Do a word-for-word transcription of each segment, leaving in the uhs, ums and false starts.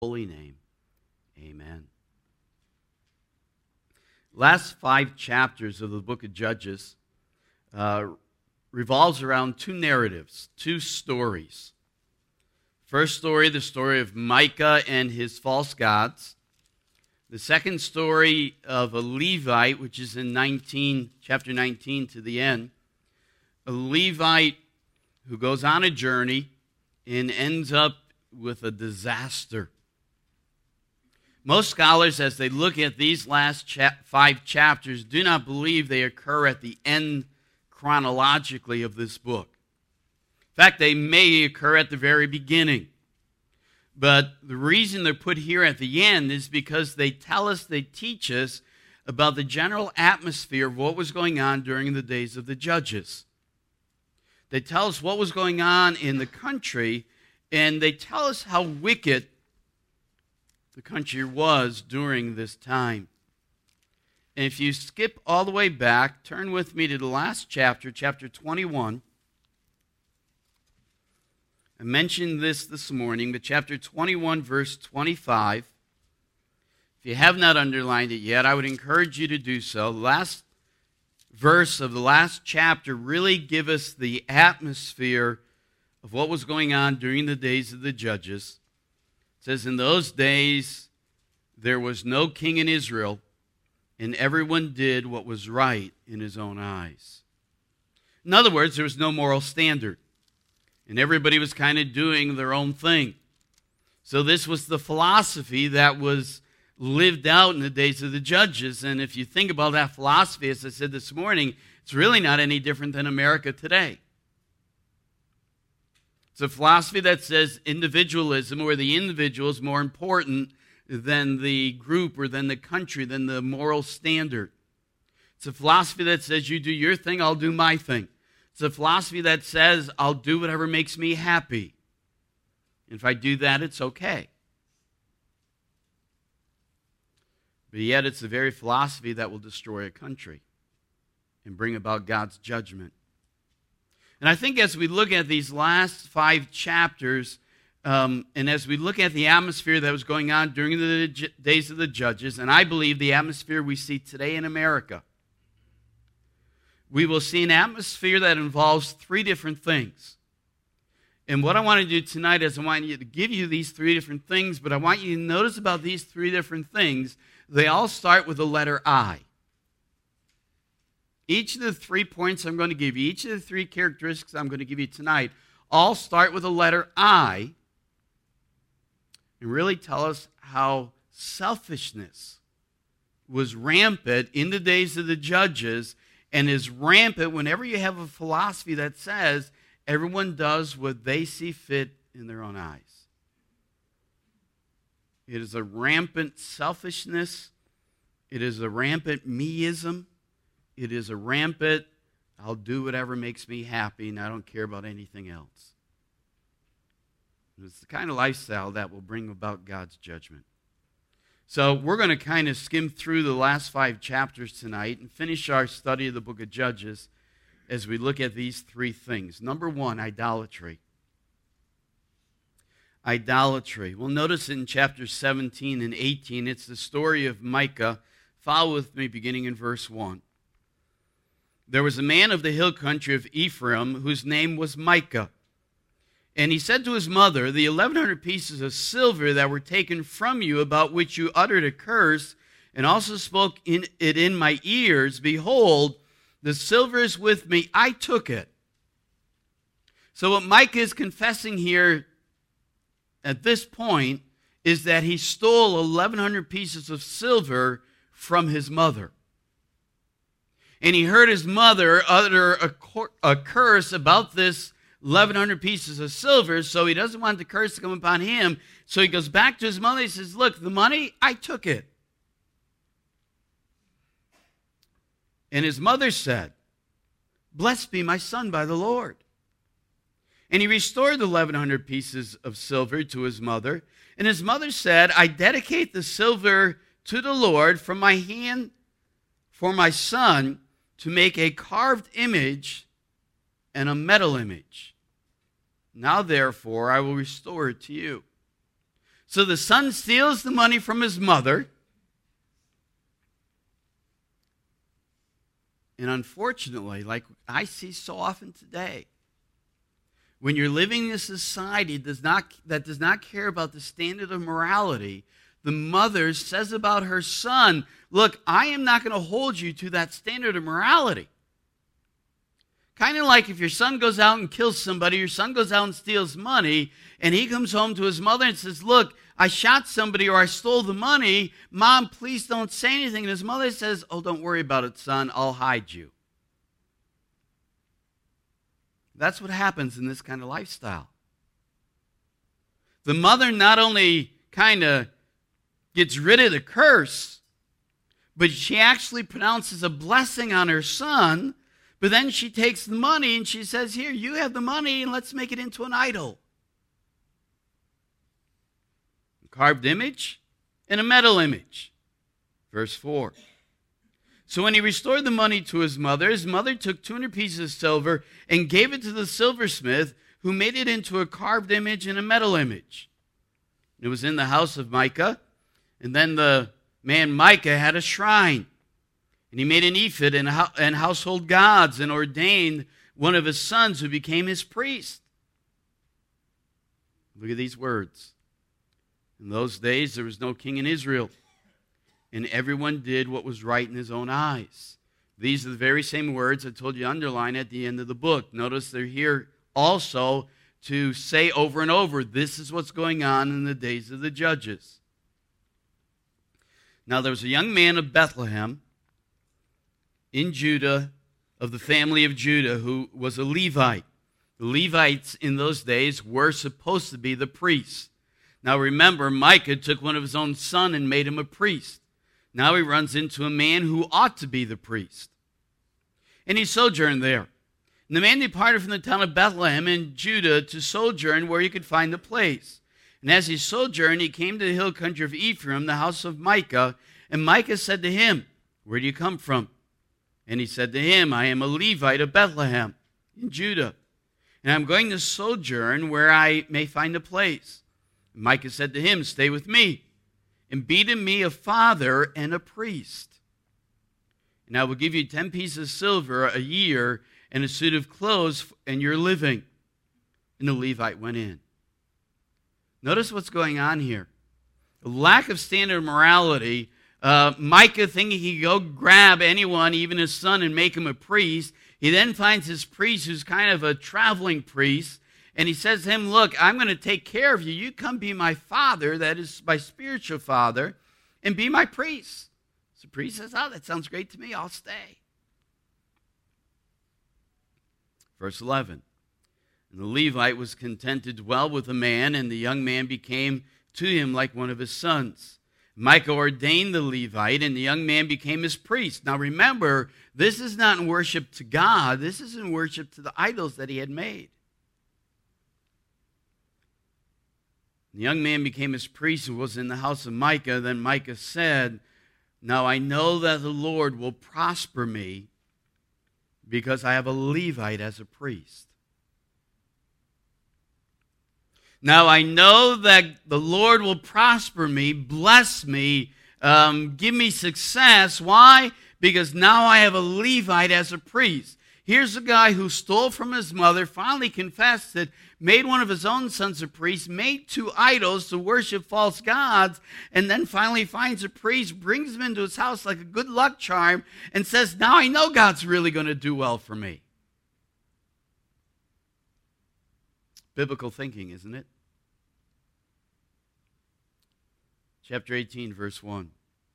holy name. Amen. Last five chapters of the book of Judges uh, revolves around two narratives, two stories. First story, the story of Micah and his false gods. The second story of a Levite, which is in nineteen, chapter nineteen to the end. A Levite who goes on a journey and ends up with a disaster. Most scholars, as they look at these last cha- five chapters, do not believe they occur at the end chronologically of this book. In fact, they may occur at the very beginning. But the reason they're put here at the end is because they tell us, they teach us about the general atmosphere of what was going on during the days of the judges. They tell us what was going on in the country, and they tell us how wicked the country was during this time. And if you skip all the way back, turn with me to the last chapter, chapter twenty-one. I mentioned this this morning, but chapter twenty-one, verse twenty-five. If you have not underlined it yet, I would encourage you to do so. The last verse of the last chapter really give us the atmosphere of what was going on during the days of the judges. It says, in those days there was no king in Israel, and everyone did what was right in his own eyes. In other words, there was no moral standard, and everybody was kind of doing their own thing. So this was the philosophy that was lived out in the days of the judges. And if you think about that philosophy, as I said this morning, it's really not any different than America today. It's a philosophy that says individualism, where the individual is more important than the group or than the country, than the moral standard. It's a philosophy that says you do your thing, I'll do my thing. It's a philosophy that says I'll do whatever makes me happy. And if I do that, it's okay. But yet it's the very philosophy that will destroy a country and bring about God's judgment. And I think as we look at these last five chapters, um, and as we look at the atmosphere that was going on during the j- days of the judges, and I believe the atmosphere we see today in America, we will see an atmosphere that involves three different things. And what I want to do tonight is I want you to give you these three different things, but I want you to notice about these three different things, they all start with the letter I. Each of the three points I'm going to give you, each of the three characteristics I'm going to give you tonight, all start with the letter I and really tell us how selfishness was rampant in the days of the judges and is rampant whenever you have a philosophy that says everyone does what they see fit in their own eyes. It is a rampant selfishness. It is a rampant meism. It is a rampant, I'll do whatever makes me happy and I don't care about anything else. And it's the kind of lifestyle that will bring about God's judgment. So we're going to kind of skim through the last five chapters tonight and finish our study of the book of Judges as we look at these three things. Number one, idolatry. Idolatry. Well, notice in chapters seventeen and eighteen, it's the story of Micah. Follow with me beginning in verse one. There was a man of the hill country of Ephraim whose name was Micah. And he said to his mother, the eleven hundred pieces of silver that were taken from you, about which you uttered a curse, and also spoke in it in my ears, behold, the silver is with me, I took it. So what Micah is confessing here at this point is that he stole eleven hundred pieces of silver from his mother. And he heard his mother utter a, cor- a curse about this eleven hundred pieces of silver, so he doesn't want the curse to come upon him. So he goes back to his mother. He says, look, the money, I took it. And his mother said, blessed be my son by the Lord. And he restored the eleven hundred pieces of silver to his mother. And his mother said, I dedicate the silver to the Lord from my hand for my son, to make a carved image and a metal image. Now, therefore, I will restore it to you. So the son steals the money from his mother. And unfortunately, like I see so often today, when you're living in a society does not, that does not care about the standard of morality, the mother says about her son, look, I am not going to hold you to that standard of morality. Kind of like if your son goes out and kills somebody, your son goes out and steals money, and he comes home to his mother and says, look, I shot somebody or I stole the money. Mom, please don't say anything. And his mother says, oh, don't worry about it, son. I'll hide you. That's what happens in this kind of lifestyle. The mother not only kind of gets rid of the curse, but she actually pronounces a blessing on her son, but then she takes the money and she says, here, you have the money and let's make it into an idol. A carved image and a metal image. Verse four. So when he restored the money to his mother, his mother took two hundred pieces of silver and gave it to the silversmith, who made it into a carved image and a metal image. It was in the house of Micah. And then the man Micah had a shrine. And he made an ephod and, and household gods and ordained one of his sons who became his priest. Look at these words. In those days there was no king in Israel, and everyone did what was right in his own eyes. These are the very same words I told you to underline at the end of the book. Notice they're here also to say over and over, this is what's going on in the days of the judges. Now there was a young man of Bethlehem in Judah, of the family of Judah, who was a Levite. The Levites in those days were supposed to be the priests. Now remember, Micah took one of his own sons and made him a priest. Now he runs into a man who ought to be the priest. And he sojourned there. And the man departed from the town of Bethlehem in Judah to sojourn where he could find a place. And as he sojourned, he came to the hill country of Ephraim, the house of Micah. And Micah said to him, where do you come from? And he said to him, I am a Levite of Bethlehem in Judah, and I'm going to sojourn where I may find a place. And Micah said to him, stay with me, and be to me a father and a priest. And I will give you ten pieces of silver a year and a suit of clothes and your living. And the Levite went in. Notice what's going on here. A lack of standard morality. Uh, Micah thinking he could go grab anyone, even his son, and make him a priest. He then finds his priest who's kind of a traveling priest. And he says to him, look, I'm going to take care of you. You come be my father, that is my spiritual father, and be my priest. So the priest says, oh, that sounds great to me. I'll stay. Verse eleven. And the Levite was content to dwell with the man, and the young man became to him like one of his sons. Micah ordained the Levite, and the young man became his priest. Now remember, this is not in worship to God. This is in worship to the idols that he had made. The young man became his priest and was in the house of Micah. Then Micah said, now I know that the Lord will prosper me because I have a Levite as a priest. Now I know that the Lord will prosper me, bless me, um, give me success. Why? Because now I have a Levite as a priest. Here's a guy who stole from his mother, finally confessed it, made one of his own sons a priest, made two idols to worship false gods, and then finally finds a priest, brings him into his house like a good luck charm, and says, now I know God's really going to do well for me. Biblical thinking, isn't it? Chapter eighteen, verse one.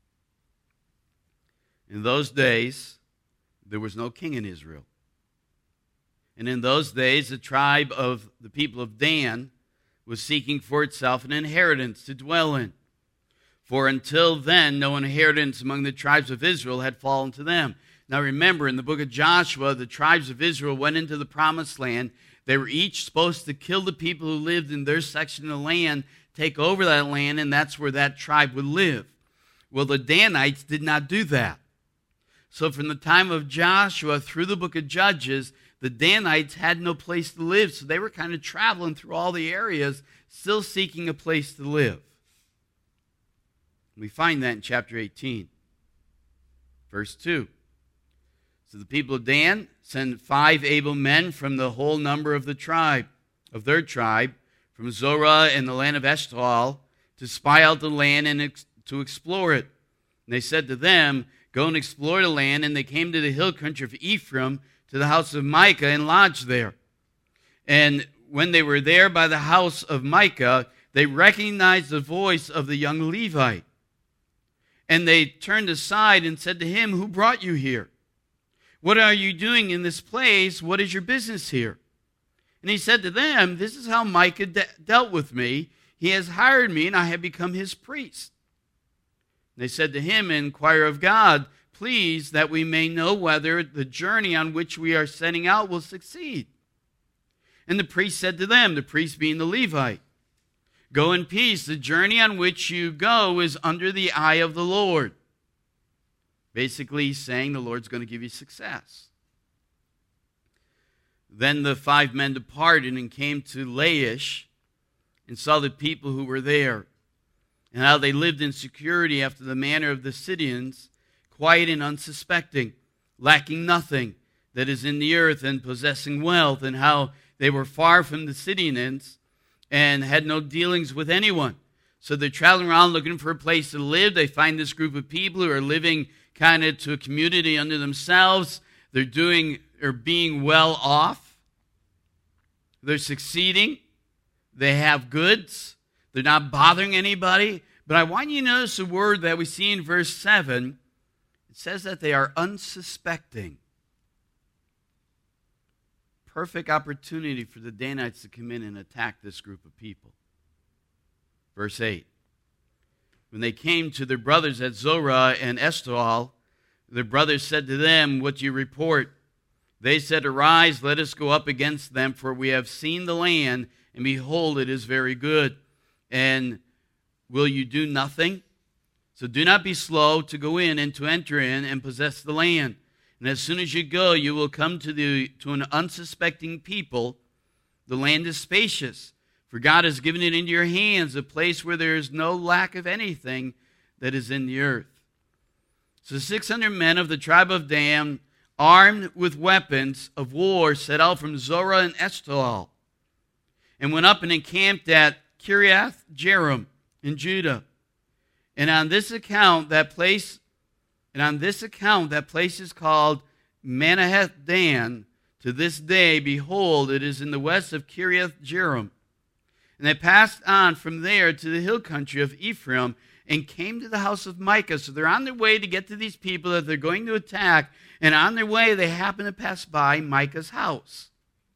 In those days, there was no king in Israel. And in those days, the tribe of the people of Dan was seeking for itself an inheritance to dwell in. For until then, no inheritance among the tribes of Israel had fallen to them. Now remember, in the book of Joshua, the tribes of Israel went into the promised land. They were each supposed to kill the people who lived in their section of land, take over that land, and that's where that tribe would live. Well, the Danites did not do that. So from the time of Joshua through the book of Judges, the Danites had no place to live. So they were kind of traveling through all the areas, still seeking a place to live. We find that in chapter eighteen, verse two. So the people of Dan sent five able men from the whole number of the tribe, of their tribe, from Zorah and the land of Eshtaol, to spy out the land and ex- to explore it. And they said to them, go and explore the land. And they came to the hill country of Ephraim, to the house of Micah, and lodged there. And when they were there by the house of Micah, they recognized the voice of the young Levite. And they turned aside and said to him, who brought you here? What are you doing in this place? What is your business here? And he said to them, this is how Micah de- dealt with me. He has hired me, and I have become his priest. And they said to him, inquire of God, please, that we may know whether the journey on which we are setting out will succeed. And the priest said to them, the priest being the Levite, go in peace. The journey on which you go is under the eye of the Lord. Basically, he's saying the Lord's going to give you success. Then the five men departed and came to Laish and saw the people who were there, and how they lived in security after the manner of the Sidonians, quiet and unsuspecting, lacking nothing that is in the earth, and possessing wealth, and how they were far from the Sidonians and had no dealings with anyone. So they're traveling around looking for a place to live. They find this group of people who are living kind of to a community unto themselves. They're doing or being well off. They're succeeding. They have goods. They're not bothering anybody. But I want you to notice a word that we see in verse seven. It says that they are unsuspecting. Perfect opportunity for the Danites to come in and attack this group of people. Verse eight. When they came to their brothers at Zorah and Eshtaol, their brothers said to them, what do you report? They said, arise, let us go up against them, for we have seen the land, and behold, it is very good. And will you do nothing? So do not be slow to go in and to enter in and possess the land. And as soon as you go, you will come to the to an unsuspecting people. The land is spacious, for God has given it into your hands, a place where there is no lack of anything that is in the earth. So six hundred men of the tribe of Dan, armed with weapons of war, set out from Zorah and Eshtaol, and went up and encamped at Kiriath Jearim in Judah. And on this account, that place, and on this account, that place is called Manahath Dan to this day. Behold, it is in the west of Kiriath Jearim. And they passed on from there to the hill country of Ephraim and came to the house of Micah. So they're on their way to get to these people that they're going to attack. And on their way, they happen to pass by Micah's house.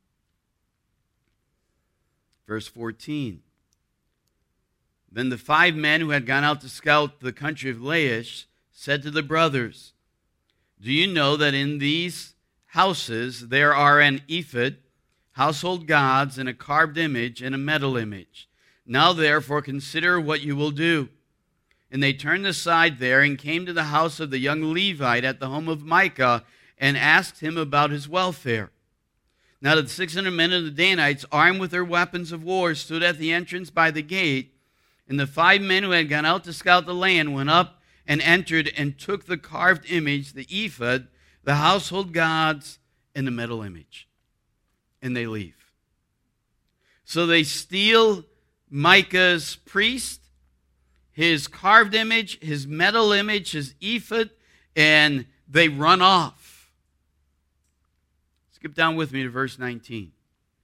Verse fourteen. Then the five men who had gone out to scout the country of Laish said to the brothers, do you know that in these houses there are an ephod, household gods, and a carved image, and a metal image? Now therefore consider what you will do. And they turned aside there and came to the house of the young Levite at the home of Micah and asked him about his welfare. Now the six hundred men of the Danites, armed with their weapons of war, stood at the entrance by the gate. And the five men who had gone out to scout the land went up and entered and took the carved image, the ephod, the household gods, and the metal image. And they leave. So they steal Micah's priest, his carved image, his metal image, his ephod, and they run off. Skip down with me to verse nineteen.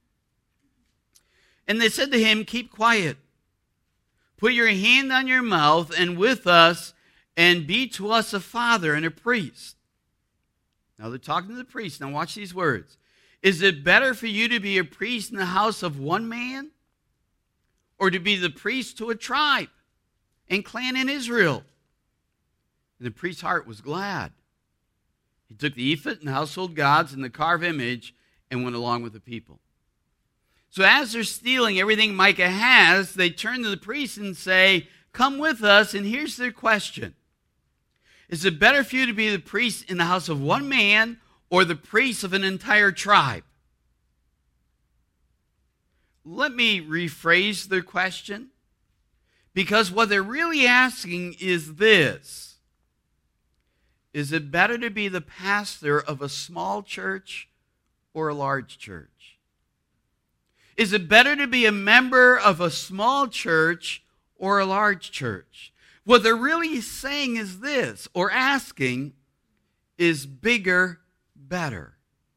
And they said to him, keep quiet. Put your hand on your mouth and with us, and be to us a father and a priest. Now they're talking to the priest. Now watch these words. Is it better for you to be a priest in the house of one man, or to be the priest to a tribe and clan in Israel? And the priest's heart was glad. He took the ephod and the household gods and the carved image and went along with the people. So as they're stealing everything Micah has, they turn to the priest and say, come with us. And here's their question. Is it better for you to be the priest in the house of one man or the priest of an entire tribe? Let me rephrase their question, Because what they're really asking is this: is it better to be the pastor of a small church or a large church? Is it better to be a member of a small church or a large church? What they're really saying is this, or asking, is bigger better?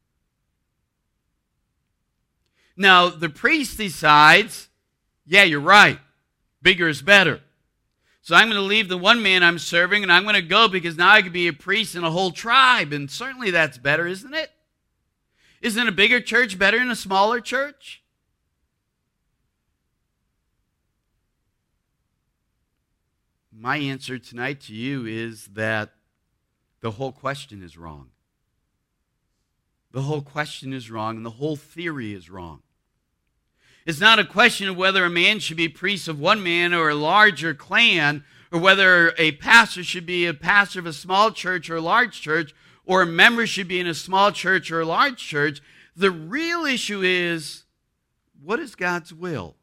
Now, the priest decides, yeah, you're right. Bigger is better. So I'm going to leave the one man I'm serving, and I'm going to go because now I could be a priest in a whole tribe. And certainly that's better, isn't it? Isn't a bigger church better than a smaller church? My answer tonight to you is that the whole question is wrong. The whole question is wrong, and the whole theory is wrong. It's not a question of whether a man should be priest of one man or a larger clan, or whether a pastor should be a pastor of a small church or a large church, or a member should be in a small church or a large church. The real issue is, what is God's will?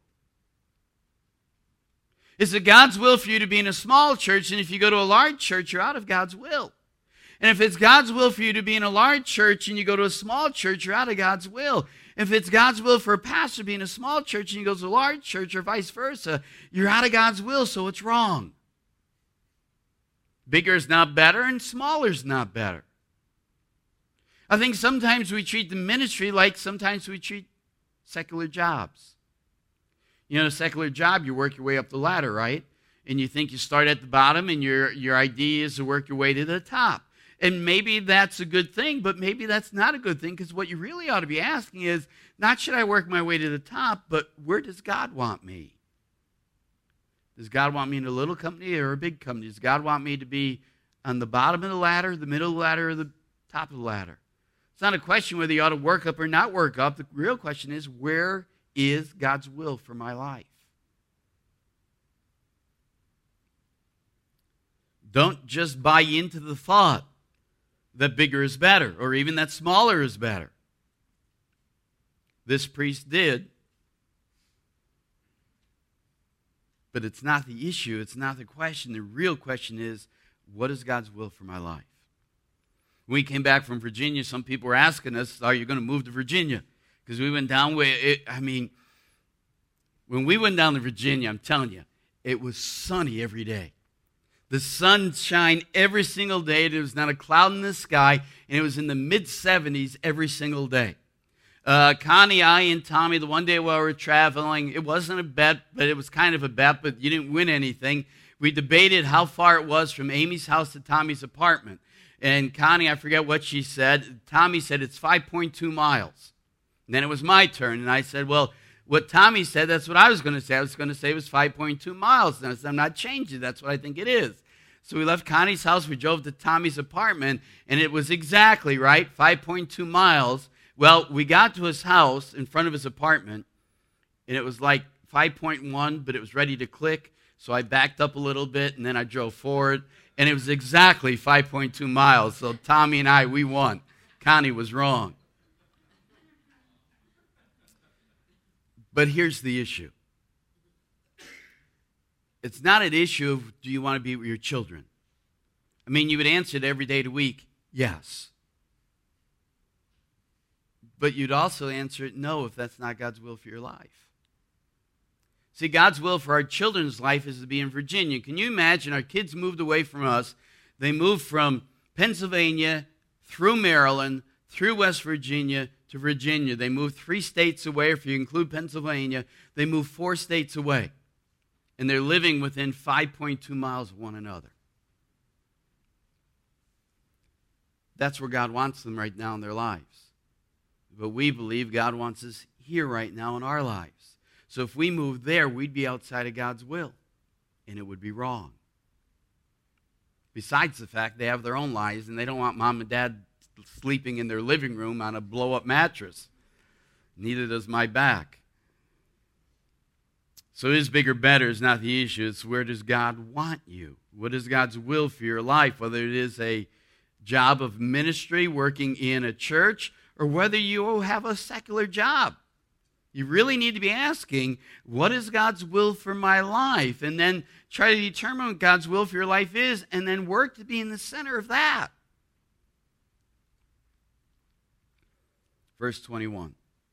Is it God's will for you to be in a small church, and if you go to a large church, you're out of God's will? And if it's God's will for you to be in a large church and you go to a small church, you're out of God's will. If it's God's will for a pastor to be in a small church and he goes to a large church, or vice versa, you're out of God's will, so it's wrong. Bigger is not better, and smaller is not better. I think sometimes we treat the ministry like sometimes we treat secular jobs. You know, a secular job, you work your way up the ladder, right? And you think you start at the bottom, and your, your idea is to work your way to the top. And maybe that's a good thing, but maybe that's not a good thing, because what you really ought to be asking is, not should I work my way to the top, but where does God want me? Does God want me in a little company or a big company? Does God want me to be on the bottom of the ladder, the middle of the ladder, or the top of the ladder? It's not a question whether you ought to work up or not work up. The real question is, where is God's will for my life? Don't just buy into the thought that bigger is better, or even that smaller is better. This priest did. But it's not the issue. It's not the question. The real question is, what is God's will for my life? When we came back from Virginia, some people were asking us, are you going to move to Virginia? Because we went down where, it, I mean, when we went down to Virginia, I'm telling you, it was sunny every day. The sun shined every single day. There was not a cloud in the sky, and it was in the mid seventies every single day. Uh, Connie, I, and Tommy, the one day while we were traveling, it wasn't a bet, but it was kind of a bet, but you didn't win anything. We debated how far it was from Amy's house to Tommy's apartment. And Connie, I forget what she said. Tommy said it's five point two miles. And then it was my turn, and I said, well, what Tommy said, that's what I was going to say. I was going to say it was five point two miles. And I said, I'm not changing. That's what I think it is. So we left Connie's house. We drove to Tommy's apartment, and it was exactly, right, five point two miles. Well, we got to his house in front of his apartment, and it was like five point one, but it was ready to click. So I backed up a little bit, and then I drove forward, and it was exactly five point two miles. So Tommy and I, we won. Connie was wrong. But here's the issue. It's not an issue of, do you want to be with your children? I mean, you would answer it every day of the week, yes. But you'd also answer it, no, if that's not God's will for your life. See, God's will for our children's life is to be in Virginia. Can you imagine our kids moved away from us? They moved from Pennsylvania through Maryland, through West Virginia, to Virginia. They moved three states away. If you include Pennsylvania, they moved four states away. And they're living within five point two miles of one another. That's where God wants them right now in their lives. But we believe God wants us here right now in our lives. So if we moved there, we'd be outside of God's will. And it would be wrong. Besides the fact they have their own lives, and they don't want mom and dad sleeping in their living room on a blow-up mattress. Neither does my back. So is bigger better is not the issue. It's where does God want you? What is God's will for your life? Whether it is a job of ministry, working in a church, or whether you have a secular job. You really need to be asking, what is God's will for my life? And then try to determine what God's will for your life is, and then work to be in the center of that. Verse twenty-one.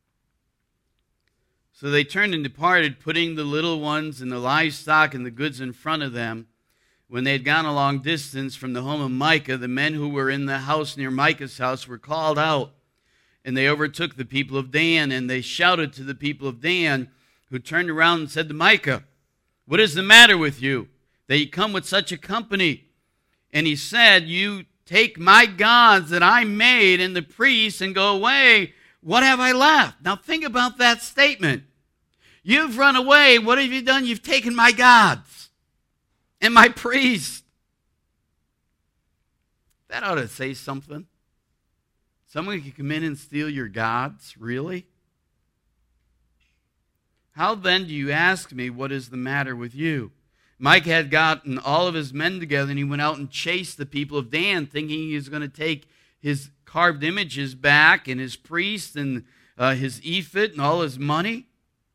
So they turned and departed, putting the little ones and the livestock and the goods in front of them. When they had gone a long distance from the home of Micah, the men who were in the house near Micah's house were called out, and they overtook the people of Dan, and they shouted to the people of Dan, who turned around and said to Micah, "What is the matter with you, that you come with such a company?" And he said, "You take my gods that I made and the priests and go away. What have I left?" Now think about that statement. You've run away. What have you done? You've taken my gods and my priests. That ought to say something. Someone can come in and steal your gods? Really? How then do you ask me, what is the matter with you? Micah had gotten all of his men together, and he went out and chased the people of Dan, thinking he was going to take his carved images back and his priests and uh, his ephod and all his money.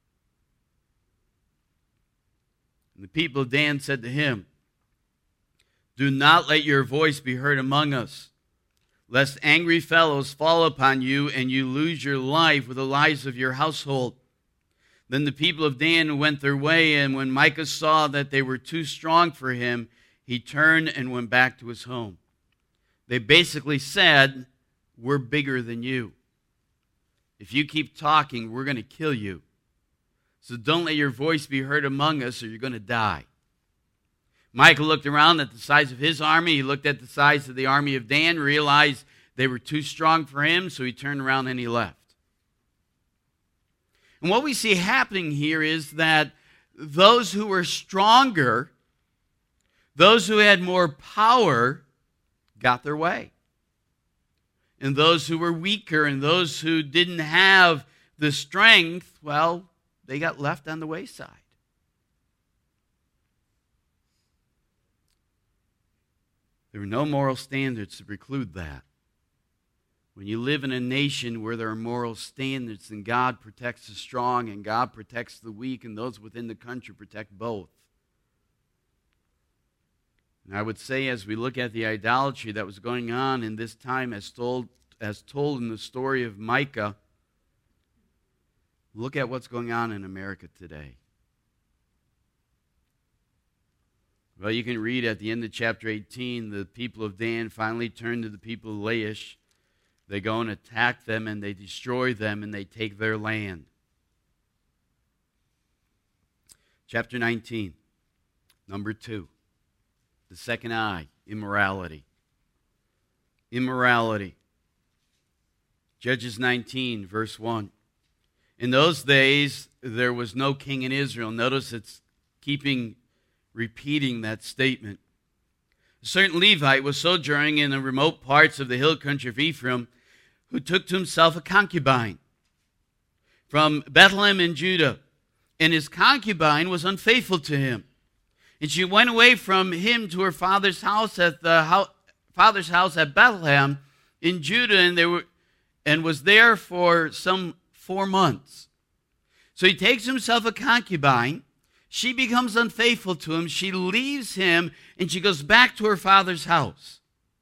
And the people of Dan said to him, "Do not let your voice be heard among us, lest angry fellows fall upon you and you lose your life with the lives of your household." Then the people of Dan went their way, and when Micah saw that they were too strong for him, he turned and went back to his home. They basically said, "We're bigger than you. If you keep talking, we're going to kill you. So don't let your voice be heard among us, or you're going to die." Micah looked around at the size of his army. He looked at the size of the army of Dan, realized they were too strong for him, so he turned around and he left. And what we see happening here is that those who were stronger, those who had more power, got their way. And those who were weaker and those who didn't have the strength, well, they got left on the wayside. There were no moral standards to preclude that. When you live in a nation where there are moral standards, then God protects the strong and God protects the weak, and those within the country protect both. And I would say, as we look at the idolatry that was going on in this time as told, as told in the story of Micah, look at what's going on in America today. Well, you can read at the end of chapter eighteen, the people of Dan finally turn to the people of Laish. They go and attack them, and they destroy them, and they take their land. Chapter nineteen, number two, the second I, immorality. Immorality. Judges nineteen, verse one. In those days, there was no king in Israel. Notice it's keeping repeating that statement. A certain Levite was sojourning in the remote parts of the hill country of Ephraim, who took to himself a concubine from Bethlehem in Judah. And his concubine was unfaithful to him. And she went away from him to her father's house at the ho- father's house at Bethlehem in Judah, and they were and was there for some four months. So he takes himself a concubine. She becomes unfaithful to him. She leaves him, and she goes back to her father's house.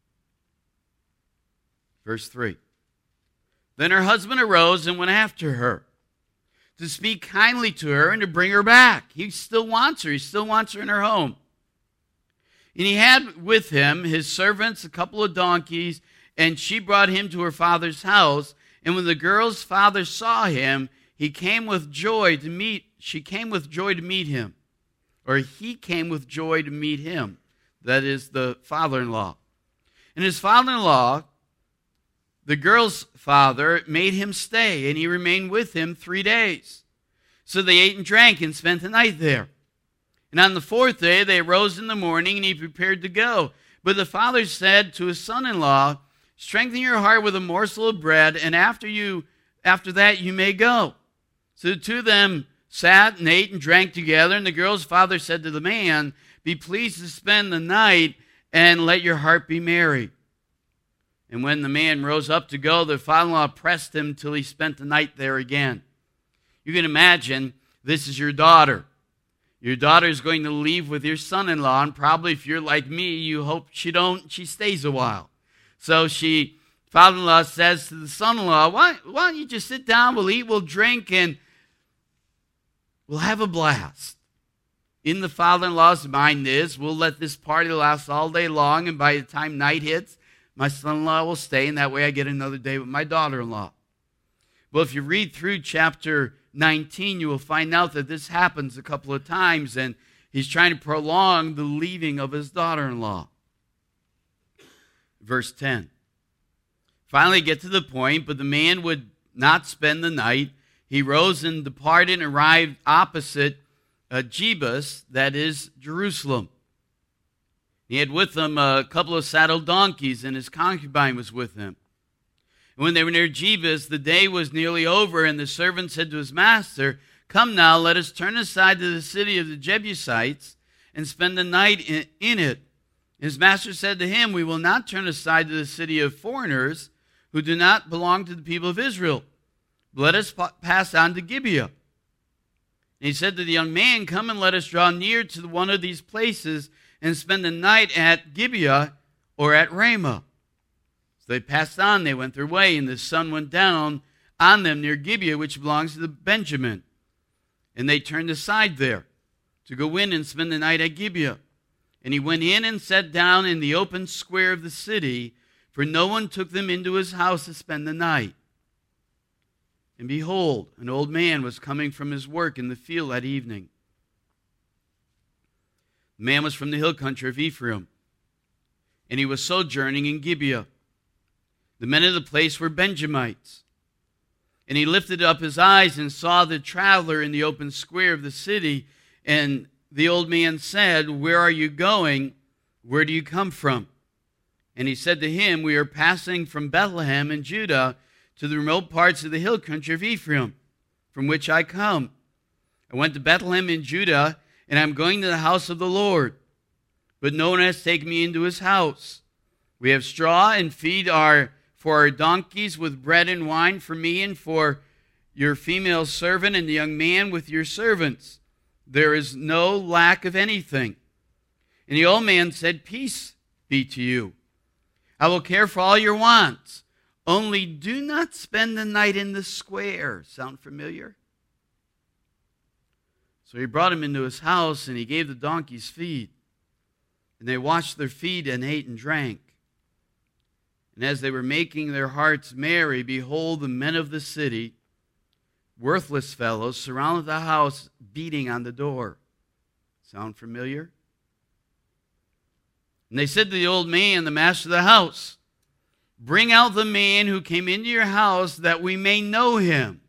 Verse three. Then her husband arose and went after her to speak kindly to her and to bring her back. He still wants her. He still wants her in her home. And he had with him his servants, a couple of donkeys, and she brought him to her father's house. And when the girl's father saw him, he came with joy to meet, she came with joy to meet him. Or he came with joy to meet him. That is the father-in-law. And his father-in-law, the girl's father, made him stay, and he remained with him three days. So they ate and drank and spent the night there. And on the fourth day they arose in the morning, and he prepared to go. But the father said to his son-in-law, "Strengthen your heart with a morsel of bread, and after you, after that you may go." So the two of them sat and ate and drank together, and the girl's father said to the man, "Be pleased to spend the night, and let your heart be merry." And when the man rose up to go, the father-in-law pressed him till he spent the night there again. You can imagine this is your daughter. Your daughter is going to leave with your son-in-law, and probably if you're like me, you hope she don't, she stays a while. So she, father-in-law says to the son-in-law, why, why don't you just sit down, we'll eat, we'll drink, and we'll have a blast. In the father-in-law's mind is, we'll let this party last all day long, and by the time night hits, my son-in-law will stay, and that way I get another day with my daughter-in-law. Well, if you read through chapter nineteen, you will find out that this happens a couple of times, and he's trying to prolong the leaving of his daughter-in-law. Verse ten. Finally get to the point, but the man would not spend the night. He rose and departed and arrived opposite uh, Jebus, that is Jerusalem. He had with him a couple of saddled donkeys, and his concubine was with him. And when they were near Jebus, the day was nearly over, and the servant said to his master, come now, let us turn aside to the city of the Jebusites and spend the night in, in it. His master said to him, we will not turn aside to the city of foreigners who do not belong to the people of Israel. Let us pass on to Gibeah. And he said to the young man, come and let us draw near to one of these places and spend the night at Gibeah or at Ramah. So they passed on, they went their way, and the sun went down on them near Gibeah, which belongs to the Benjamin. And they turned aside there to go in and spend the night at Gibeah. And he went in and sat down in the open square of the city, for no one took them into his house to spend the night. And behold, an old man was coming from his work in the field that evening. The man was from the hill country of Ephraim, and he was sojourning in Gibeah. The men of the place were Benjamites. And he lifted up his eyes and saw the traveler in the open square of the city. And the old man said, where are you going? Where do you come from? And he said to him, we are passing from Bethlehem in Judah to the remote parts of the hill country of Ephraim, from which I come. I went to Bethlehem in Judah, and I'm going to the house of the Lord. But no one has taken me into his house. We have straw and feed our for our donkeys with bread and wine for me and for your female servant and the young man with your servants. There is no lack of anything. And the old man said, peace be to you. I will care for all your wants. Only do not spend the night in the square. Sound familiar? So he brought him into his house, and he gave the donkeys feed. And they washed their feet and ate and drank. And as they were making their hearts merry, behold, the men of the city, worthless fellows, surrounded the house, beating on the door. Sound familiar? And they said to the old man, the master of the house, bring out the man who came into your house, that we may know him.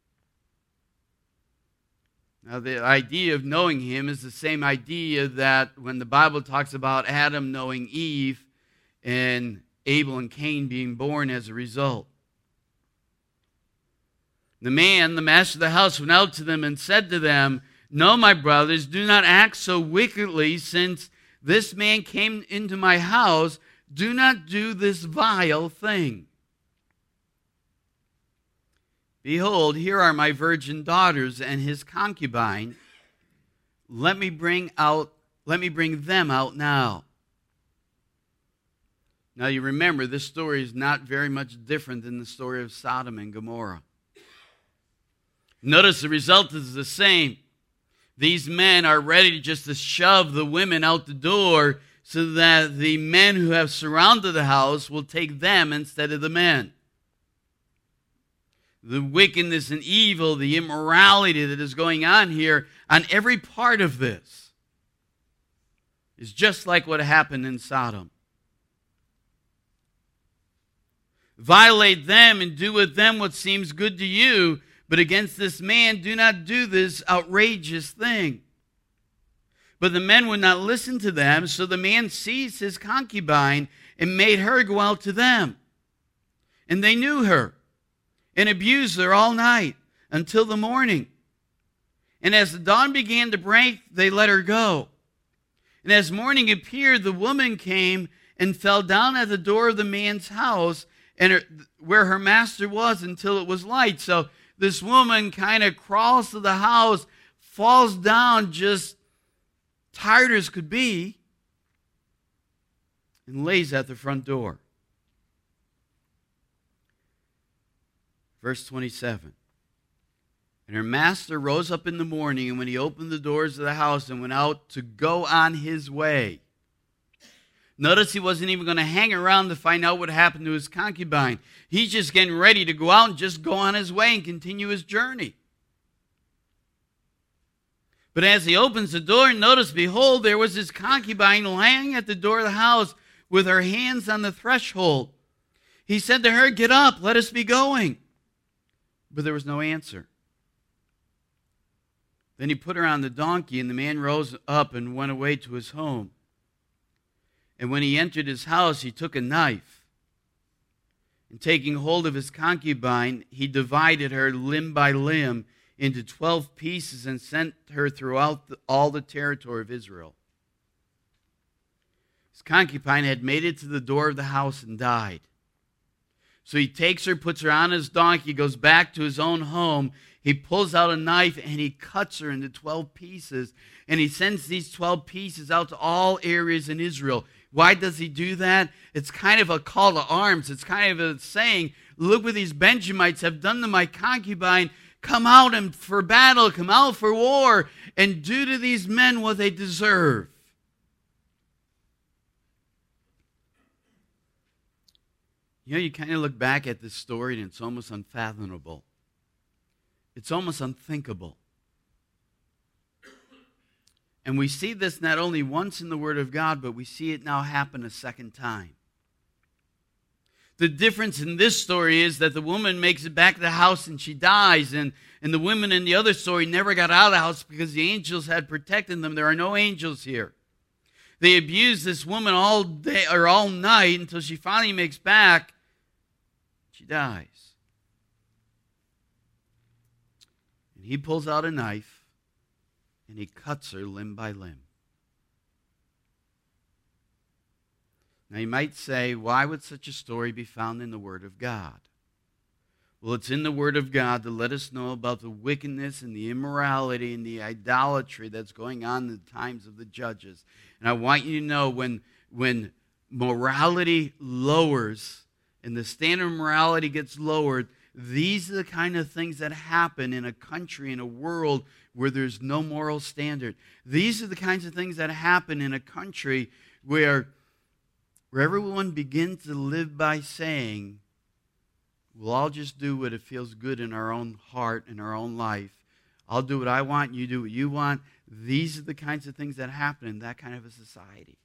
Now, the idea of knowing him is the same idea that when the Bible talks about Adam knowing Eve and Abel and Cain being born as a result. The man, the master of the house, went out to them and said to them, no, my brothers, do not act so wickedly, since this man came into my house. Do not do this vile thing. Behold, here are my virgin daughters and his concubine. Let me bring out, let me bring them out now. Now you remember, this story is not very much different than the story of Sodom and Gomorrah. Notice the result is the same. These men are ready just to shove the women out the door so that the men who have surrounded the house will take them instead of the men. The wickedness and evil, the immorality that is going on here on every part of this is just like what happened in Sodom. Violate them and do with them what seems good to you, but against this man do not do this outrageous thing. But the men would not listen to them, so the man seized his concubine and made her go out to them. And they knew her and abused her all night until the morning. And as the dawn began to break, they let her go. And as morning appeared, the woman came and fell down at the door of the man's house, and her, where her master was, until it was light. So this woman kind of crawls to the house, falls down just tired as could be, and lays at the front door. Verse twenty-seven. And her master rose up in the morning, and when he opened the doors of the house and went out to go on his way. Notice he wasn't even going to hang around to find out what happened to his concubine. He's just getting ready to go out and just go on his way and continue his journey. But as he opens the door, notice, behold, there was his concubine lying at the door of the house with her hands on the threshold. He said to her, "Get up, let us be going." But there was no answer. Then he put her on the donkey, and the man rose up and went away to his home. And when he entered his house, he took a knife, and taking hold of his concubine, he divided her limb by limb into twelve pieces and sent her throughout the, all the territory of Israel. His concubine had made it to the door of the house and died. So he takes her, puts her on his donkey, goes back to his own home. He pulls out a knife and he cuts her into twelve pieces. And he sends these twelve pieces out to all areas in Israel. Why does he do that? It's kind of a call to arms. It's kind of a saying, look what these Benjamites have done to my concubine. Come out and for battle, come out for war, and do to these men what they deserve. You know, you kind of look back at this story and it's almost unfathomable. It's almost unthinkable. And we see this not only once in the Word of God, but we see it now happen a second time. The difference in this story is that the woman makes it back to the house and she dies. And, and the women in the other story never got out of the house because the angels had protected them. There are no angels here. They abuse this woman all day or all night until she finally makes back. She dies. And he pulls out a knife and he cuts her limb by limb. Now you might say, why would such a story be found in the Word of God? Well, it's in the Word of God to let us know about the wickedness and the immorality and the idolatry that's going on in the times of the judges. And I want you to know when, when morality lowers and the standard of morality gets lowered, these are the kind of things that happen in a country, in a world where there's no moral standard. These are the kinds of things that happen in a country where, where everyone begins to live by saying, we'll all just do what it feels good in our own heart, in our own life. I'll do what I want, you do what you want. These are the kinds of things that happen in that kind of a society.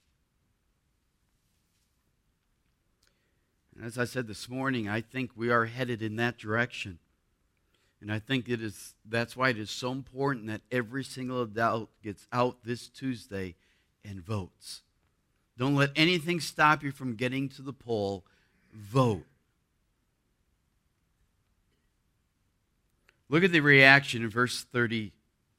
And as I said this morning, I think we are headed in that direction. And I think it is that's why it is so important that every single adult gets out this Tuesday and votes. Don't let anything stop you from getting to the poll. Vote. Look at the reaction in verse thirty.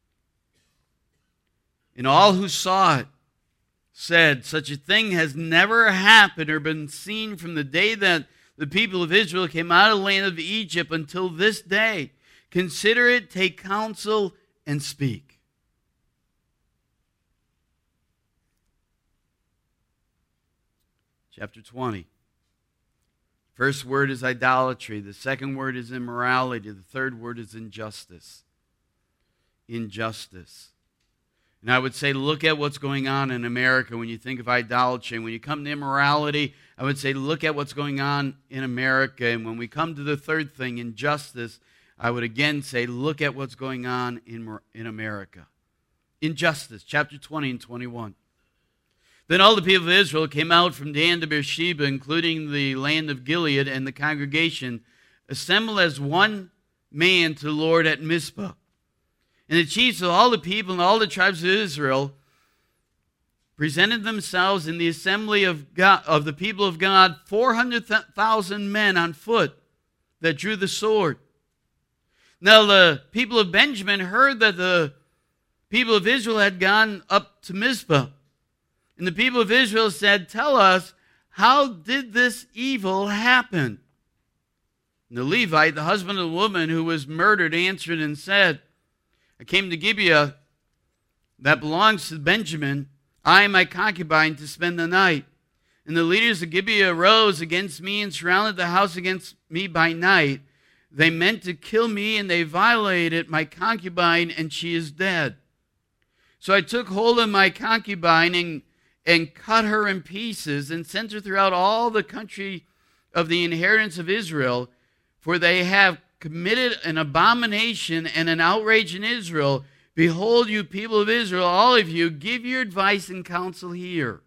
And all who saw it said, such a thing has never happened or been seen from the day that the people of Israel came out of the land of Egypt until this day. Consider it, take counsel, and speak. Chapter twenty. First word is idolatry. The second word is immorality. The third word is injustice. Injustice. And I would say, look at what's going on in America when you think of idolatry. And when you come to immorality, I would say, look at what's going on in America. And when we come to the third thing, injustice, I would again say, look at what's going on in, in America. Injustice, chapter twenty and twenty-one. Then all the people of Israel came out from Dan to Beersheba, including the land of Gilead, and the congregation assembled as one man to the Lord at Mizpah. And the chiefs of all the people and all the tribes of Israel presented themselves in the assembly of God, of the people of God, four hundred thousand men on foot that drew the sword. Now the people of Benjamin heard that the people of Israel had gone up to Mizpah. And the people of Israel said, tell us, how did this evil happen? And the Levite, the husband of the woman who was murdered, answered and said, I came to Gibeah that belongs to Benjamin, I and my concubine, to spend the night. And the leaders of Gibeah arose against me and surrounded the house against me by night. They meant to kill me, and they violated my concubine, and she is dead. So I took hold of my concubine and, and cut her in pieces and sent her throughout all the country of the inheritance of Israel, for they have committed an abomination and an outrage in Israel. Behold, you people of Israel, all of you, give your advice and counsel here.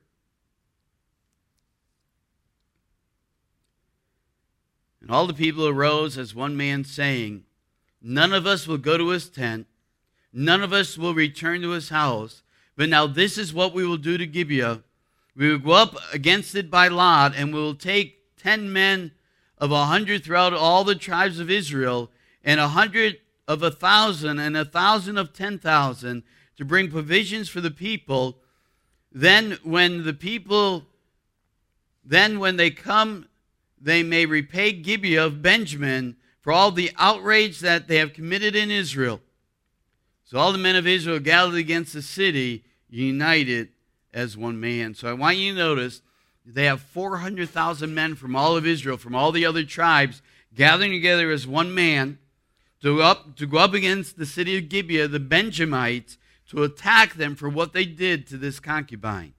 And all the people arose as one man, saying, none of us will go to his tent, none of us will return to his house. But now this is what we will do to Gibeah. We will go up against it by lot, and we will take ten men of a hundred throughout all the tribes of Israel, and a hundred of a thousand, and a thousand of ten thousand, to bring provisions for the people. Then when the people, then when they come, they may repay Gibeah of Benjamin for all the outrage that they have committed in Israel. So all the men of Israel gathered against the city, united as one man. So I want you to notice they have four hundred thousand men from all of Israel, from all the other tribes, gathering together as one man to go up, to go up against the city of Gibeah, the Benjamites, to attack them for what they did to this concubine.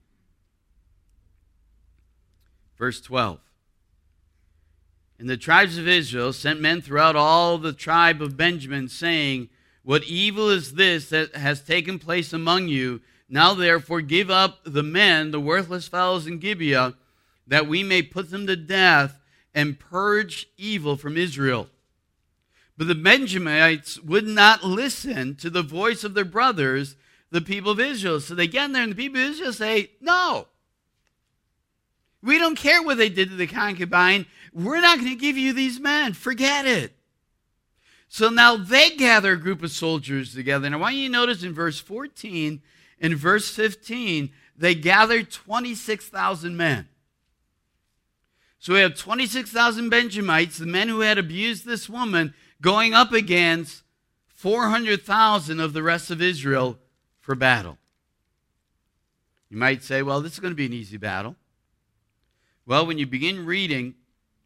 Verse twelve. And the tribes of Israel sent men throughout all the tribe of Benjamin, saying, what evil is this that has taken place among you? Now therefore give up the men, the worthless fellows in Gibeah, that we may put them to death and purge evil from Israel. But the Benjamites would not listen to the voice of their brothers, the people of Israel. So they get in there and the people of Israel say, no. We don't care what they did to the concubine. We're not going to give you these men. Forget it. So now they gather a group of soldiers together. And I want you to notice in verse fourteen and verse fifteen, they gathered twenty-six thousand men. So we have twenty-six thousand Benjamites, the men who had abused this woman, going up against four hundred thousand of the rest of Israel for battle. You might say, well, this is going to be an easy battle. Well, when you begin reading,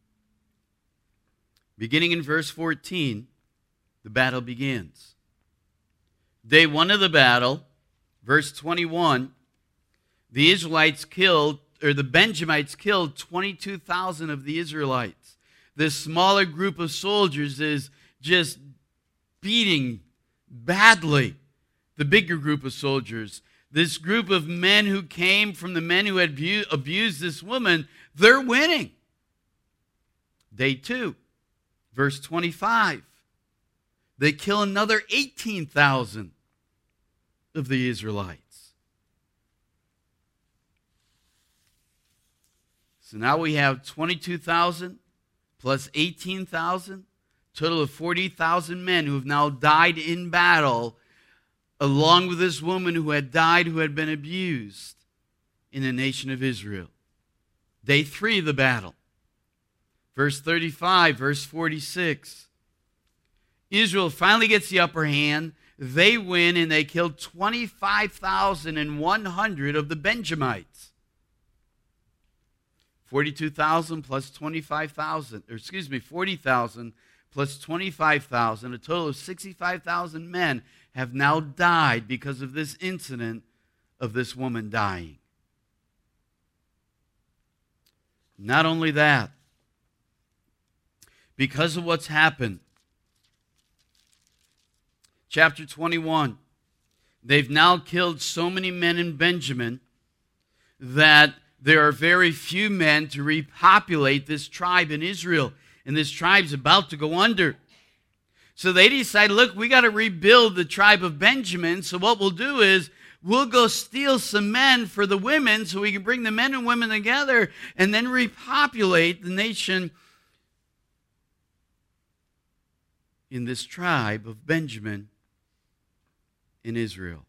beginning in verse fourteen, the battle begins. Day one of the battle, verse twenty-one, the Israelites killed, or the Benjamites killed twenty-two thousand of the Israelites. This smaller group of soldiers is just beating badly the bigger group of soldiers. This group of men who came from the men who had abu- abused this woman, they're winning. Day two, verse twenty-five. They kill another eighteen thousand of the Israelites. So now we have twenty-two thousand plus eighteen thousand, total of forty thousand men who have now died in battle, along with this woman who had died, who had been abused in the nation of Israel. Day three of the battle. Verse thirty-five, verse forty-six. Israel finally gets the upper hand. They win and they kill twenty-five thousand one hundred of the Benjamites. forty-two thousand plus twenty-five thousand, or excuse me, forty thousand plus twenty-five thousand, a total of sixty-five thousand men have now died because of this incident of this woman dying. Not only that, because of what's happened, chapter twenty-one, they've now killed so many men in Benjamin that there are very few men to repopulate this tribe in Israel. And this tribe's about to go under. So they decide, look, we got to rebuild the tribe of Benjamin. So what we'll do is we'll go steal some men for the women so we can bring the men and women together and then repopulate the nation in this tribe of Benjamin in Israel.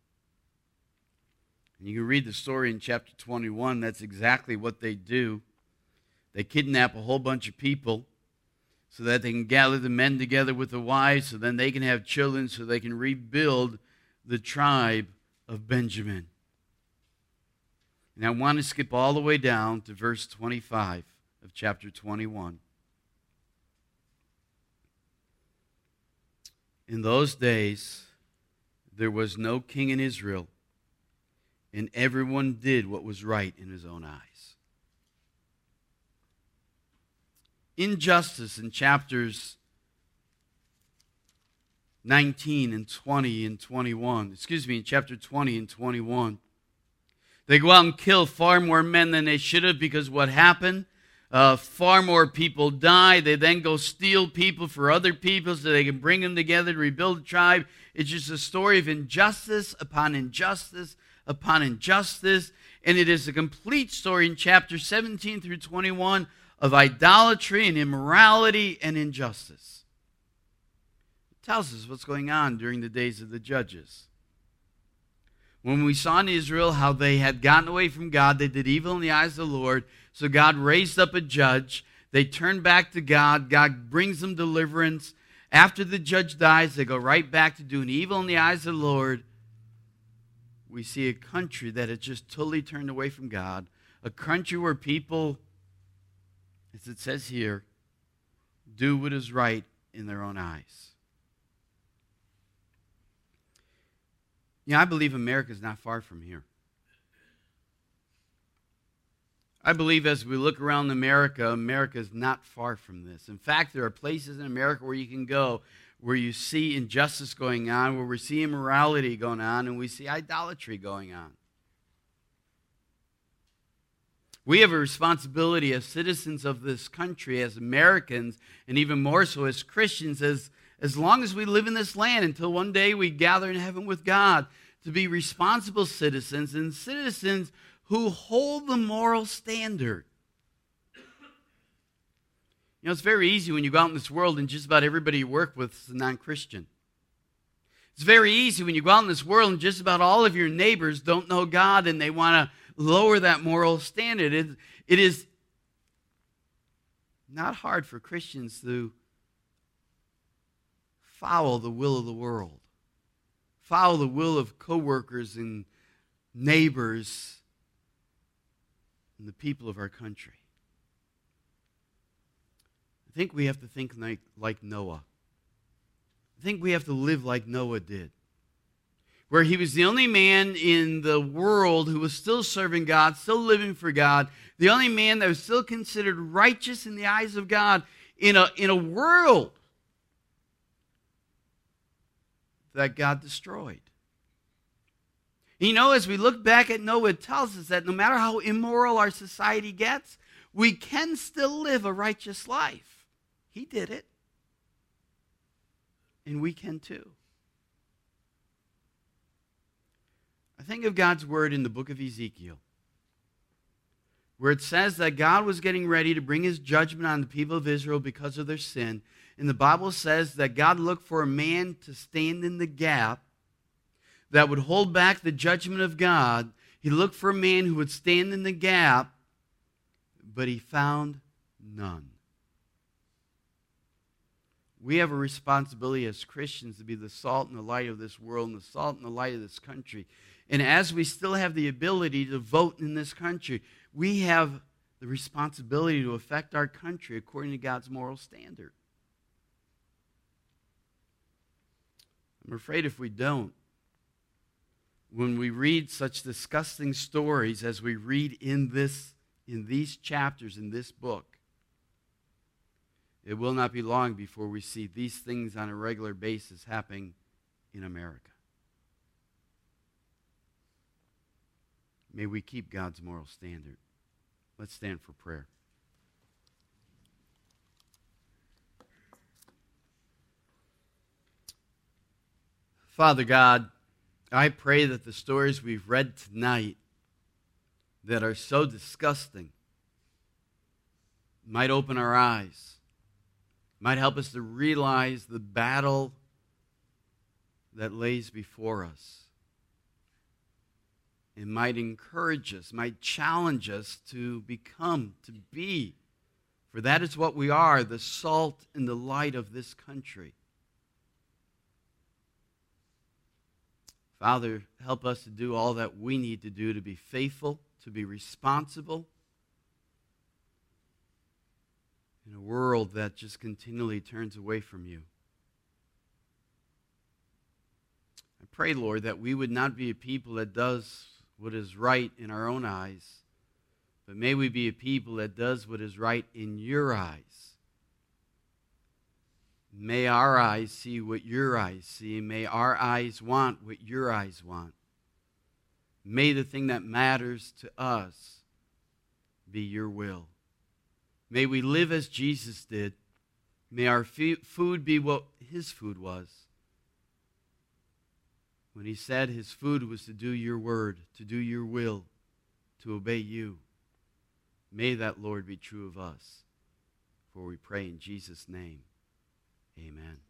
And you can read the story in chapter twenty-one. That's exactly what they do. They kidnap a whole bunch of people. so that they can gather the men together with the wives, so then they can have children, so they can rebuild the tribe of Benjamin. And I want to skip all the way down to verse twenty-five of chapter twenty-one. In those days, there was no king in Israel, and everyone did what was right in his own eyes. Injustice in chapters nineteen and twenty and twenty-one, excuse me, in chapter twenty and twenty-one. They go out and kill far more men than they should have, because what happened? Uh, far more people die. They then go steal people for other people so they can bring them together to rebuild a tribe. It's just a story of injustice upon injustice upon injustice. And it is a complete story in chapter seventeen through twenty-one of idolatry and immorality and injustice. It tells us what's going on during the days of the judges. When we saw in Israel how they had gotten away from God, they did evil in the eyes of the Lord, so God raised up a judge. They turned back to God. God brings them deliverance. After the judge dies, they go right back to doing evil in the eyes of the Lord. We see a country that had just totally turned away from God, a country where people, as it says here, do what is right in their own eyes. Yeah, I believe America is not far from here. I believe as we look around America, America is not far from this. In fact, there are places in America where you can go where you see injustice going on, where we see immorality going on, and we see idolatry going on. We have a responsibility as citizens of this country, as Americans, and even more so as Christians, as As long as we live in this land, until one day we gather in heaven with God, to be responsible citizens and citizens who hold the moral standard. You know, it's very easy when you go out in this world and just about everybody you work with is a non-Christian. It's very easy when you go out in this world and just about all of your neighbors don't know God and they want to lower that moral standard. It, it is not hard for Christians to follow the will of the world. Follow the will of coworkers and neighbors and the people of our country. I think we have to think like, like Noah. I think we have to live like Noah did, where he was the only man in the world who was still serving God, still living for God, the only man that was still considered righteous in the eyes of God in a, in a world that God destroyed. You know, as we look back at Noah, it tells us that no matter how immoral our society gets, we can still live a righteous life. He did it. And we can too. I think of God's word in the book of Ezekiel, where it says that God was getting ready to bring his judgment on the people of Israel because of their sin. And the Bible says that God looked for a man to stand in the gap that would hold back the judgment of God. He looked for a man who would stand in the gap, but he found none. We have a responsibility as Christians to be the salt and the light of this world and the salt and the light of this country. And as we still have the ability to vote in this country, we have the responsibility to affect our country according to God's moral standard. I'm afraid if we don't, when we read such disgusting stories as we read in this, in these chapters in this book, it will not be long before we see these things on a regular basis happening in America. May we keep God's moral standard. Let's stand for prayer. Father God, I pray that the stories we've read tonight that are so disgusting might open our eyes, might help us to realize the battle that lays before us, and might encourage us, might challenge us to become, to be For that is what we are, the salt and the light of this country. Father, help us to do all that we need to do to be faithful, to be responsible in a world that just continually turns away from you. I pray, Lord, that we would not be a people that does what is right in our own eyes, but may we be a people that does what is right in your eyes. May our eyes see what your eyes see. May our eyes want what your eyes want. May the thing that matters to us be your will. May we live as Jesus did. May our food be what his food was. When he said his food was to do your word, to do your will, to obey you. May that, Lord, be true of us. For we pray in Jesus' name. Amen.